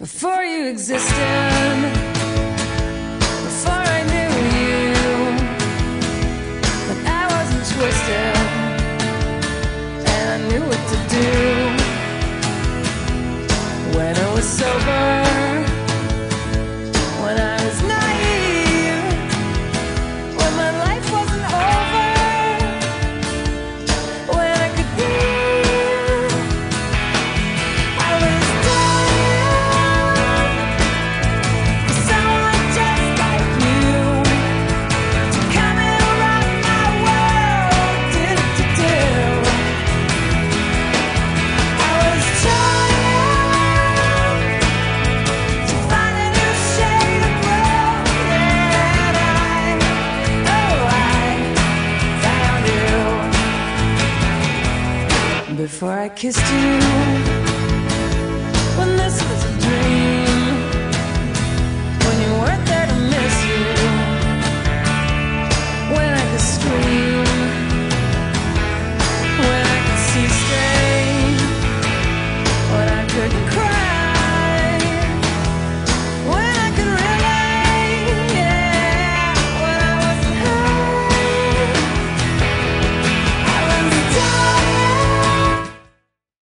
before you existed, before I knew you. But I wasn't twisted, and I knew what to do. When I was sober, when I was naive, when my life wasn't over, when I could be, I was dying for someone just like you to come and rock my world. I was trying to find a new shade of brown, and I found you before I kissed you.